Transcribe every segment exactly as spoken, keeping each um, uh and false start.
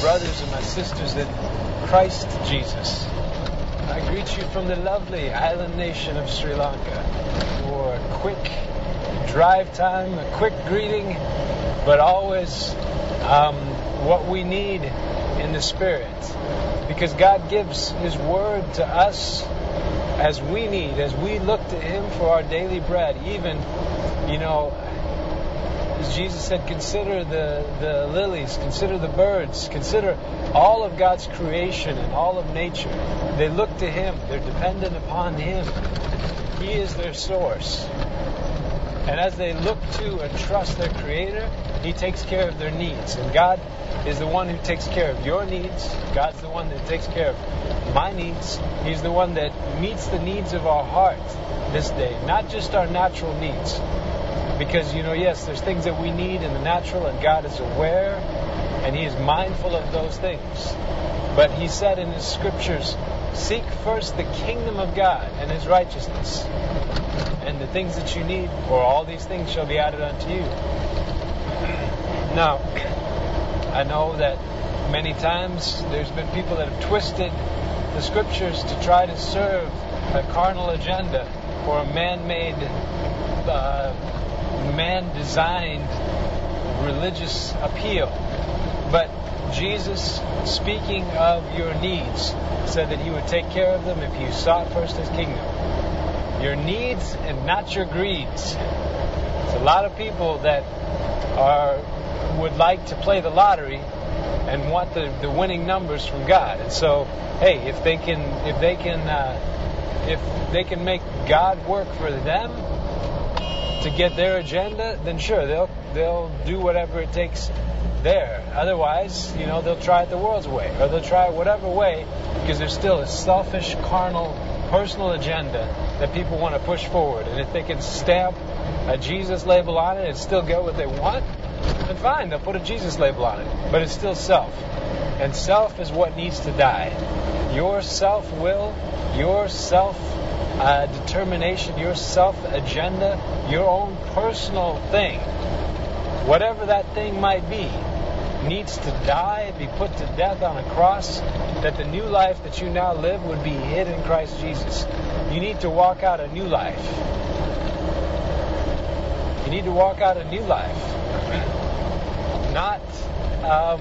brothers and my sisters in Christ Jesus. I greet you from the lovely island nation of Sri Lanka. For a quick drive time, a quick greeting, but always um, what we need in the Spirit. Because God gives His Word to us as we need, as we look to Him for our daily bread. Even, you know, as Jesus said, consider the, the lilies, consider the birds, consider all of God's creation and all of nature. They look to Him. They're dependent upon Him. He is their source. And as they look to and trust their Creator, He takes care of their needs. And God is the one who takes care of your needs. God's the one that takes care of my needs. He's the one that meets the needs of our heart this day, not just our natural needs. Because, you know, yes, there's things that we need in the natural, and God is aware, and He is mindful of those things. But He said in His scriptures, seek first the kingdom of God and His righteousness, and the things that you need, for all these things shall be added unto you. Now, I know that many times there's been people that have twisted the scriptures to try to serve a carnal agenda or a man-made, uh, man-designed religious appeal. But Jesus, speaking of your needs, said that He would take care of them if you sought first His kingdom. Your needs and not your greeds. There's a lot of people that are would like to play the lottery and want the, the winning numbers from God. And so, hey, if they can, if they can, uh, if they can make God work for them to get their agenda, then sure, they'll they'll do whatever it takes there. Otherwise, you know, they'll try it the world's way, or they'll try it whatever way, because there's still a selfish, carnal, personal agenda that people want to push forward. And if they can stamp a Jesus label on it and still get what they want, then fine, they'll put a Jesus label on it. But it's still self. And self is what needs to die. Your self-will, your self-determination, your self-agenda, your own personal thing, whatever that thing might be, needs to die, be put to death on a cross, that the new life that you now live would be hid in Christ Jesus. You need to walk out a new life. You need to walk out a new life. Not um,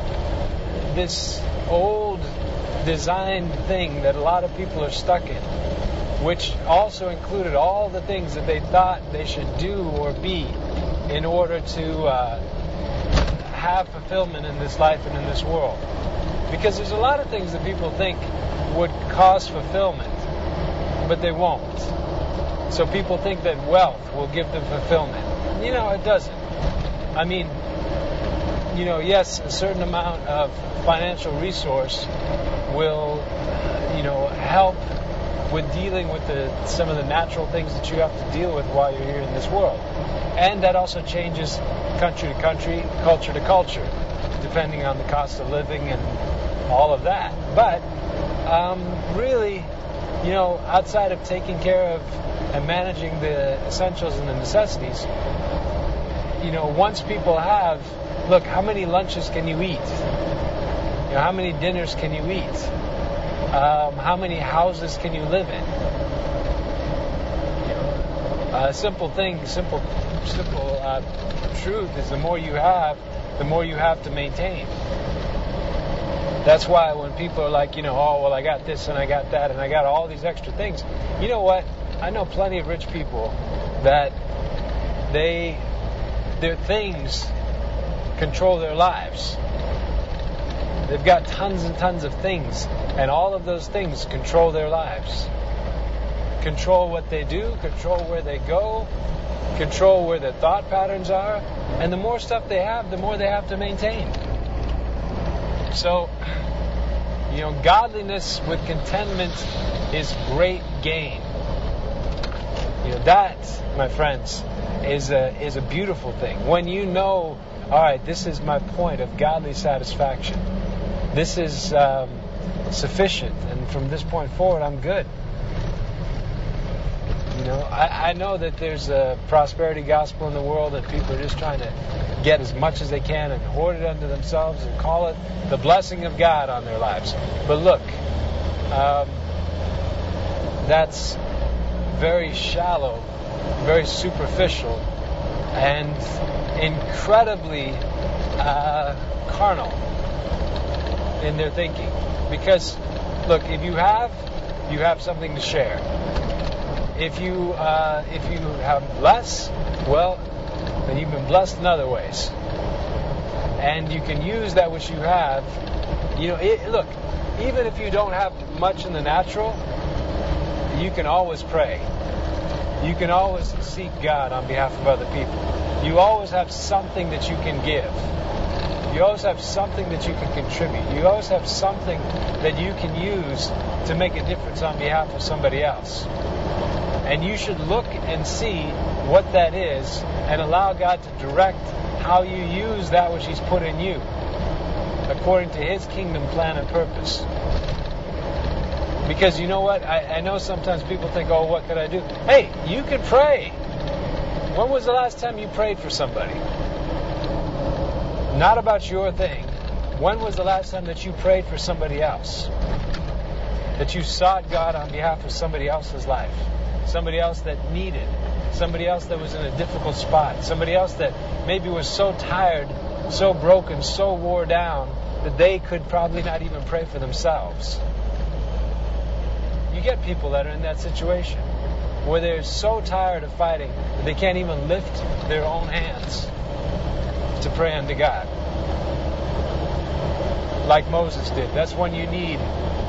this old designed thing that a lot of people are stuck in, which also included all the things that they thought they should do or be in order to uh, have fulfillment in this life and in this world. Because there's a lot of things that people think would cause fulfillment, but they won't. So people think that wealth will give them fulfillment. You know, it doesn't. I mean, you know, yes, a certain amount of financial resource will, you know, help with dealing with the some of the natural things that you have to deal with while you're here in this world. And that also changes country to country, culture to culture, depending on the cost of living and all of that. But um, really, you know, outside of taking care of and managing the essentials and the necessities, you know, once people have, look, how many lunches can you eat? You know, how many dinners can you eat? Um, how many houses can you live in? You know, a simple thing, simple, simple uh, truth is the more you have, the more you have to maintain. That's why when people are like, you know, oh, well, I got this and I got that and I got all these extra things. You know what? I know plenty of rich people that they, their things control their lives. They've got tons and tons of things, and all of those things control their lives. Control what they do, control where they go, control where their thought patterns are, and the more stuff they have, the more they have to maintain. So, you know, godliness with contentment is great gain. You know, that, my friends, is a is a beautiful thing. When you know, all right, this is my point of godly satisfaction. This is um, sufficient, and from this point forward, I'm good. You know, I, I know that there's a prosperity gospel in the world that people are just trying to get as much as they can and hoard it unto themselves and call it the blessing of God on their lives. But look, um, that's very shallow, very superficial, and incredibly uh, carnal in their thinking. Because, look, if you have, you have something to share. If you uh, if you have less, well, then you've been blessed in other ways, and you can use that which you have. You know, it, look, even if you don't have much in the natural, you can always pray. You can always seek God on behalf of other people. You always have something that you can give. You always have something that you can contribute. You always have something that you can use to make a difference on behalf of somebody else. And you should look and see what that is and allow God to direct how you use that which He's put in you according to His kingdom plan and purpose. Because you know what? I, I know sometimes people think, oh, what could I do? Hey, you can pray. When was the last time you prayed for somebody? Not about your thing. When was the last time that you prayed for somebody else? That you sought God on behalf of somebody else's life? Somebody else that needed, somebody else that was in a difficult spot, somebody else that maybe was so tired, so broken, so wore down that they could probably not even pray for themselves. You get people that are in that situation where they're so tired of fighting that they can't even lift their own hands to pray unto God. Like Moses did. That's when you need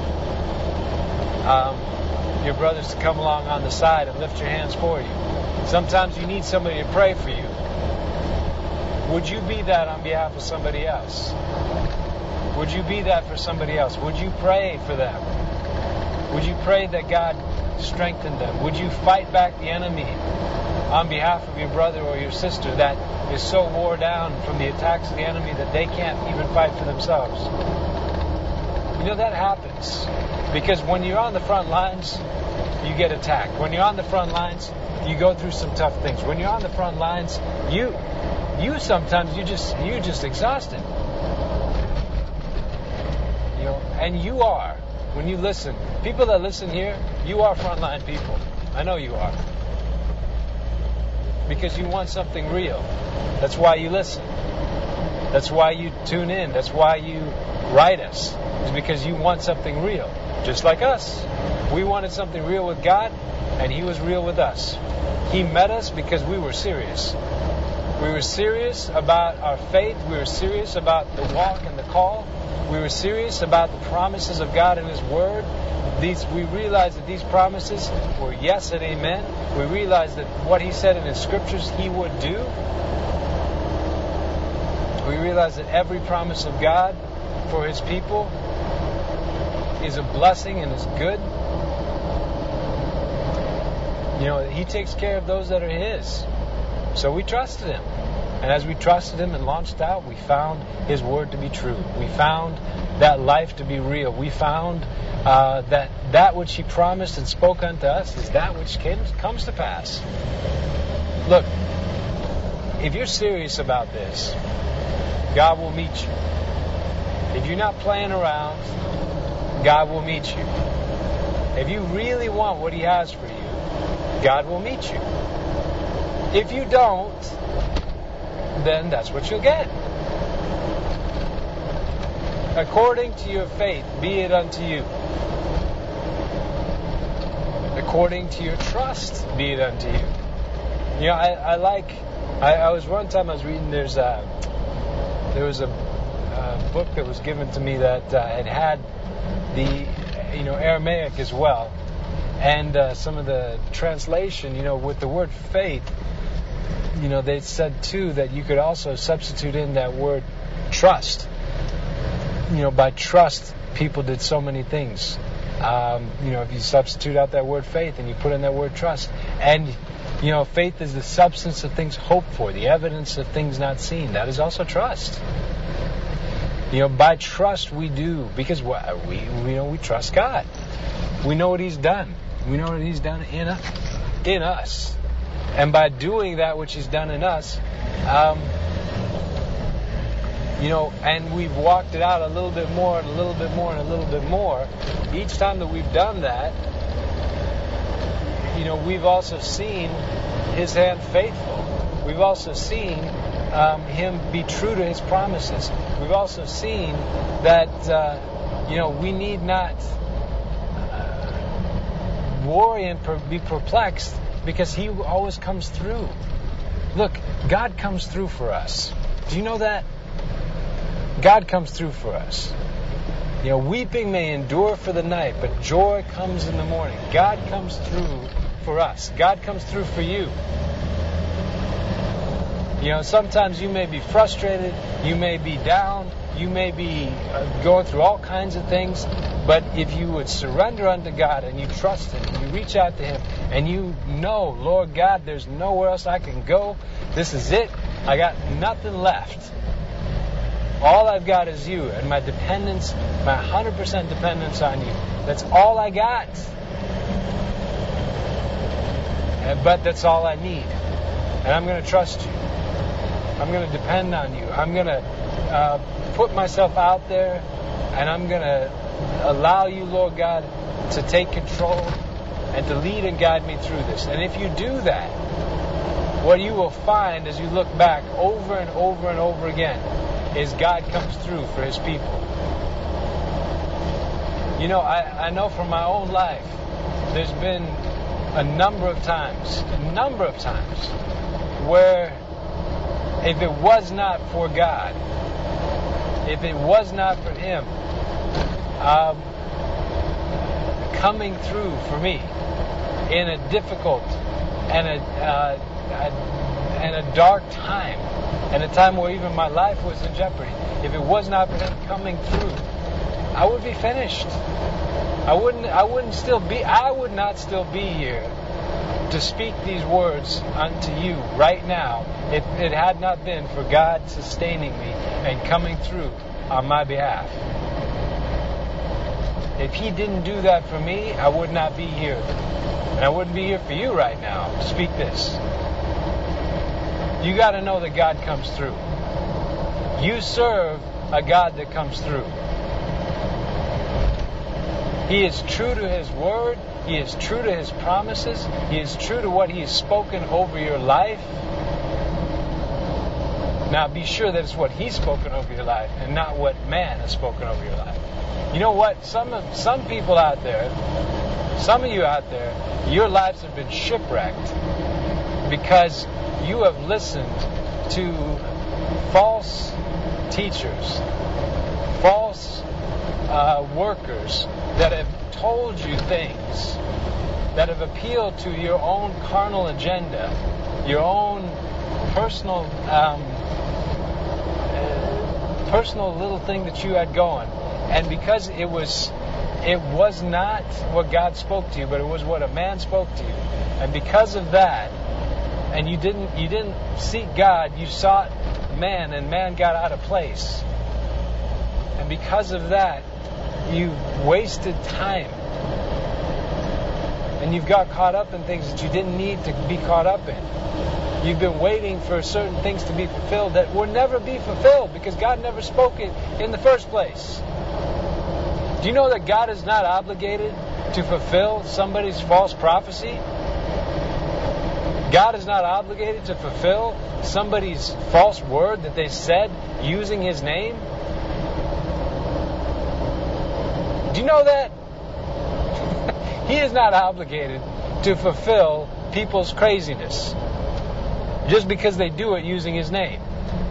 um, your brothers to come along on the side and lift your hands for you. Sometimes you need somebody to pray for you. Would you be that on behalf of somebody else? Would you be that for somebody else? Would you pray for them? Would you pray that God strengthen them? Would you fight back the enemy on behalf of your brother or your sister that is so wore down from the attacks of the enemy that they can't even fight for themselves? You know, that happens. Because when you're on the front lines, you get attacked. When you're on the front lines, you go through some tough things. When you're on the front lines, you you sometimes you just you just exhausted. You know, and you are. When you listen, people that listen here, you are frontline people. I know you are. Because you want something real. That's why you listen. That's why you tune in. That's why you write us. It's because you want something real. Just like us. We wanted something real with God, and He was real with us. He met us because we were serious. We were serious about our faith. We were serious about the walk and the call. We were serious about the promises of God and His Word. These, we realized that these promises were yes and amen. We realized that what He said in His Scriptures He would do. We realized that every promise of God for His people is a blessing and is good. You know, He takes care of those that are His. So we trusted Him. And as we trusted Him and launched out, we found His Word to be true. We found that life to be real. We found uh, that that which He promised and spoke unto us is that which came, comes to pass. Look, if you're serious about this, God will meet you. If you're not playing around, God will meet you. If you really want what He has for you, God will meet you. If you don't, then that's what you'll get. According to your faith, be it unto you. According to your trust, be it unto you. You know, I, I like, I, I was one time I was reading, there's a, there was a, a book that was given to me that uh, it had the, you know, Aramaic as well. And uh, some of the translation, you know, with the word faith, you know, they said too that you could also substitute in that word trust. You know, by trust, people did so many things. Um, you know, if you substitute out that word faith and you put in that word trust. And, you know, faith is the substance of things hoped for, the evidence of things not seen. That is also trust. You know, by trust we do, because we, we you know, we trust God. We know what He's done. We know what He's done in us, in us. And by doing that which He's done in us, um, you know, and we've walked it out a little bit more and a little bit more and a little bit more, each time that we've done that, you know, we've also seen His hand faithful. We've also seen um, Him be true to His promises. We've also seen that, uh, you know, we need not uh, worry and per- be perplexed, because He always comes through. Look, God comes through for us. Do you know that? God comes through for us. You know, weeping may endure for the night, but joy comes in the morning. God comes through for us. God comes through for you. You know, sometimes you may be frustrated, you may be down, you may be uh, going through all kinds of things, but if you would surrender unto God and you trust Him, and you reach out to Him, and you know, Lord God, there's nowhere else I can go. This is it. I got nothing left. All I've got is You, and my dependence, my one hundred percent dependence on You. That's all I got. But that's all I need. And I'm going to trust You. I'm going to depend on You. I'm going to uh, put myself out there, and I'm going to allow You, Lord God, to take control and to lead and guide me through this. And if you do that, what you will find as you look back over and over and over again is God comes through for His people. You know, I, I know from my own life, there's been a number of times, a number of times, where if it was not for God, if it was not for Him um, coming through for me in a difficult and a, uh, a and a dark time, and a time where even my life was in jeopardy, if it was not for Him coming through, I would be finished. I wouldn't. I wouldn't still be. I would not still be here to speak these words unto you right now if it had not been for God sustaining me and coming through on my behalf. If He didn't do that for me, I would not be here. And I wouldn't be here for you right now to speak this. You got to know that God comes through. You serve a God that comes through. He is true to His word. He is true to His promises. He is true to what He has spoken over your life. Now be sure that it's what He's spoken over your life and not what man has spoken over your life. You know what? Some of, some people out there, some of you out there, your lives have been shipwrecked because you have listened to false teachers, false uh, workers that have told you things that have appealed to your own carnal agenda, your own personal um, uh, personal little thing that you had going. And because it was it was not what God spoke to you, but it was what a man spoke to you. And because of that, and you didn't you didn't seek God, you sought man, and man got out of place. And because of that, you wasted time. And you've got caught up in things that you didn't need to be caught up in. You've been waiting for certain things to be fulfilled that will never be fulfilled because God never spoke it in the first place. Do you know that God is not obligated to fulfill somebody's false prophecy? God is not obligated to fulfill somebody's false word that they said using His name? Do you know that? He is not obligated to fulfill people's craziness just because they do it using His name.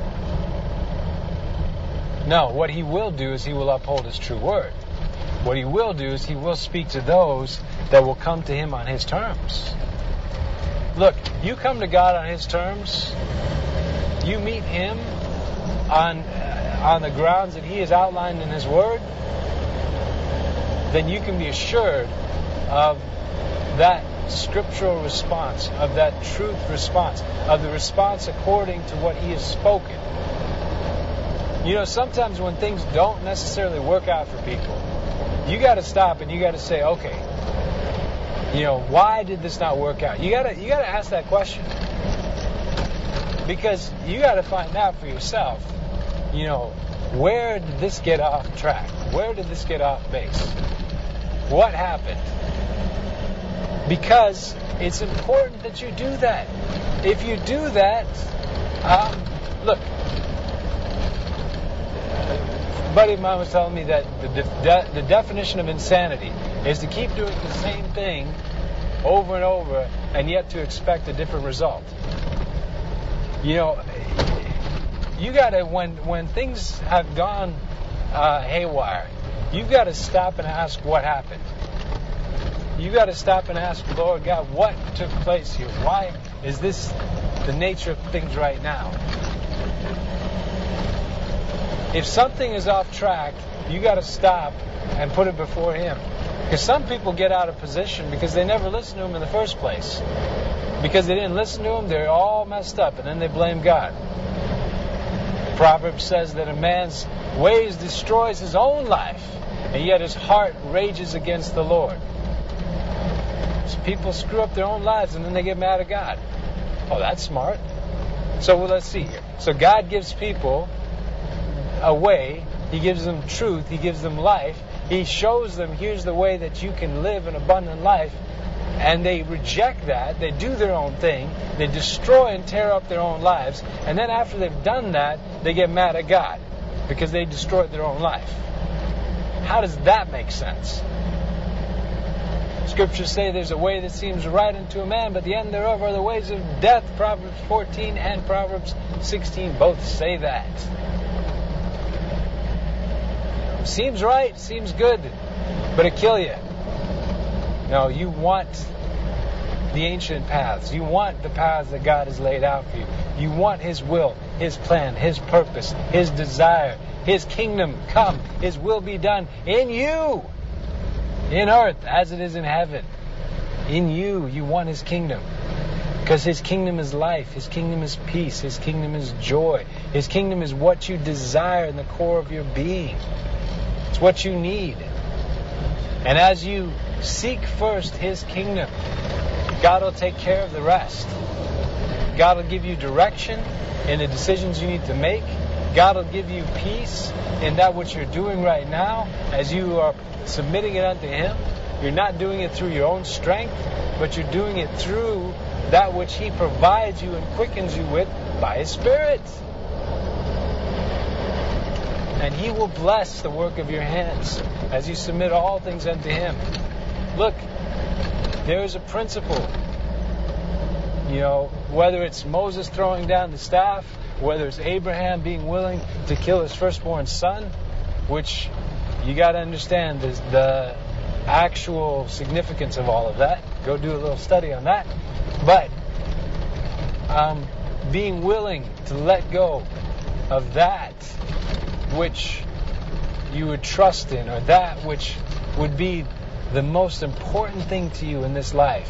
No, what He will do is He will uphold His true word. What He will do is He will speak to those that will come to Him on His terms. Look, you come to God on His terms, you meet Him on, uh, on the grounds that He has outlined in His word, then you can be assured of that scriptural response, of that truth response, of the response according to what He has spoken. You know, sometimes when things don't necessarily work out for people, you got to stop and you got to say, okay, You know, why did this not work out? You gotta you gotta ask that question. Because you gotta find out for yourself, you know, where did this get off track? Where did this get off base? What happened? Because it's important that you do that. If you do that, um, look, a buddy of mine was telling me that the, de- the definition of insanity is to keep doing the same thing over and over and yet to expect a different result. You know, you gotta, when when things have gone uh, haywire, you've got to stop and ask what happened. You got to stop and ask, Lord God, what took place here? Why is this the nature of things right now? If something is off track, you got to stop and put it before Him. Because some people get out of position because they never listened to Him in the first place. Because they didn't listen to Him, they're all messed up, and then they blame God. Proverbs says that a man's ways destroys his own life, and yet his heart rages against the Lord. So people screw up their own lives, and then they get mad at God. Oh, that's smart. So well, let's see here. So God gives people a way. He gives them truth. He gives them life. He shows them, here's the way that you can live an abundant life. And they reject that. They do their own thing. They destroy and tear up their own lives. And then after they've done that, they get mad at God because they destroyed their own life. How does that make sense? Scriptures say there's a way that seems right unto a man, but the end thereof are the ways of death. Proverbs fourteen and Proverbs sixteen both say that. Seems right, seems good, but it'll kill you. No, you want the ancient paths. You want the paths that God has laid out for you. You want His will, His plan, His purpose, His desire, His kingdom come, His will be done in you, in earth as it is in heaven. In you, you want His kingdom. Because His kingdom is life, His kingdom is peace, His kingdom is joy. His kingdom is what you desire in the core of your being. It's what you need. And as you seek first His kingdom, God will take care of the rest. God will give you direction in the decisions you need to make. God will give you peace in that which you're doing right now as you are submitting it unto Him. You're not doing it through your own strength, but you're doing it through that which He provides you and quickens you with by His Spirit. And He will bless the work of your hands as you submit all things unto Him. Look, there is a principle. You know, whether it's Moses throwing down the staff, whether it's Abraham being willing to kill his firstborn son, which you got to understand the, the actual significance of all of that. Go do a little study on that. But um, being willing to let go of that which you would trust in, or that which would be the most important thing to you in this life.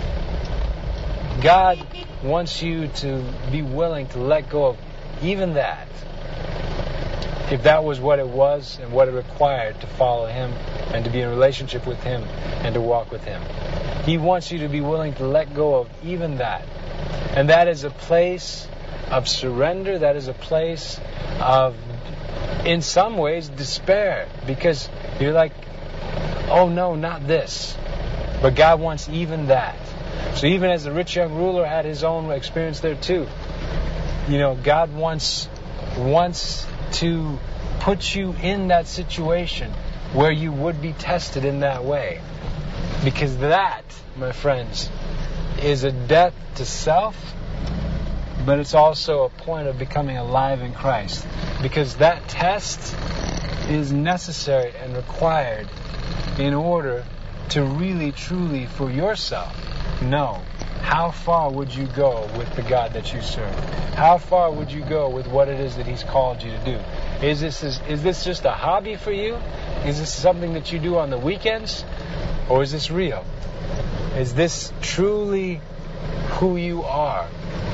God wants you to be willing to let go of even that, if that was what it was and what it required to follow Him and to be in relationship with Him and to walk with Him. He wants you to be willing to let go of even that. And that is a place of surrender. That is a place of, in some ways, despair. Because you're like, oh no, not this. But God wants even that. So even as the rich young ruler had his own experience there too, you know, God wants wants to put you in that situation where you would be tested in that way. Because that, my friends, is a death to self, but it's also a point of becoming alive in Christ. Because that test is necessary and required in order to really, truly, for yourself, know how far would you go with the God that you serve? How far would you go with what it is that He's called you to do? Is this is, is this just a hobby for you? Is this something that you do on the weekends? Or is this real? Is this truly who you are?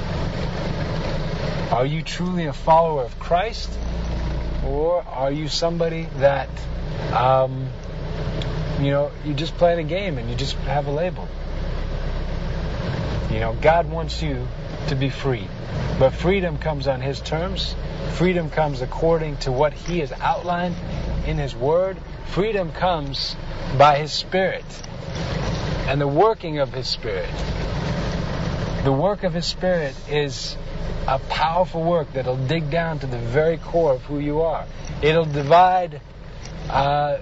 Are you truly a follower of Christ? Or are you somebody that um, you know, you're just playing a game and you just have a label. You know, God wants you to be free. But freedom comes on His terms. Freedom comes according to what He has outlined in His Word. Freedom comes by His Spirit and the working of His Spirit. The work of His Spirit is a powerful work that'll dig down to the very core of who you are. It'll divide, uh,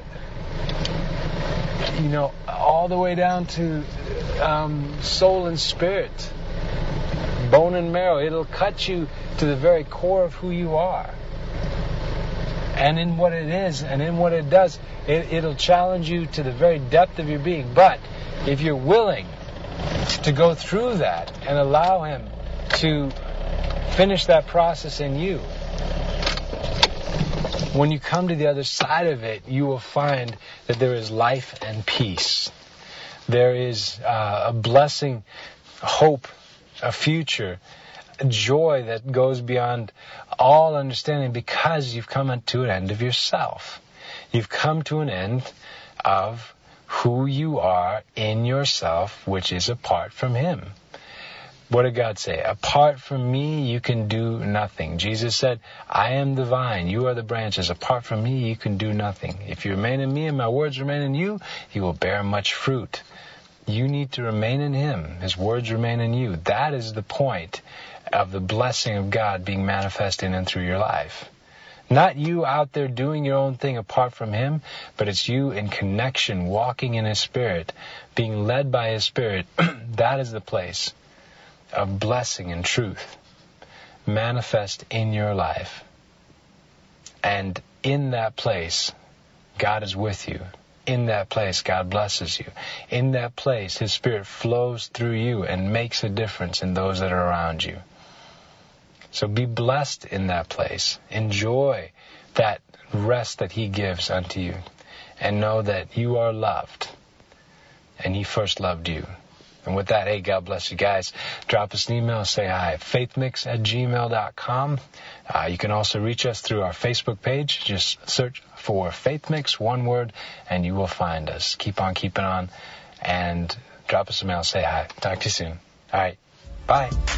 you know, all the way down to um, soul and spirit, bone and marrow. It'll cut you to the very core of who you are. And in what it is and in what it does, it, it'll challenge you to the very depth of your being. But if you're willing to go through that and allow Him to finish that process in you, when you come to the other side of it, you will find that there is life and peace. There is uh, a blessing, hope, a future, a joy that goes beyond all understanding, because you've come to an end of yourself. You've come to an end of who you are in yourself, which is apart from Him. What did God say? Apart from me, you can do nothing. Jesus said, I am the vine, you are the branches. Apart from me, you can do nothing. If you remain in me and my words remain in you, you will bear much fruit. You need to remain in Him. His words remain in you. That is the point of the blessing of God being manifested in and through your life. Not you out there doing your own thing apart from Him, but it's you in connection, walking in His Spirit, being led by His Spirit. That is the place of blessing and truth manifest in your life. And in that place, God is with you. In that place, God blesses you. In that place, His Spirit flows through you and makes a difference in those that are around you. So be blessed in that place. Enjoy that rest that He gives unto you. And know that you are loved. And He first loved you. And with that, hey, God bless you guys. Drop us an email, say hi. faithmix at gmail dot com. Uh, you can also reach us through our Facebook page. Just search for FaithMix, one word, and you will find us. Keep on keeping on. And drop us a mail, say hi. Talk to you soon. All right. Bye.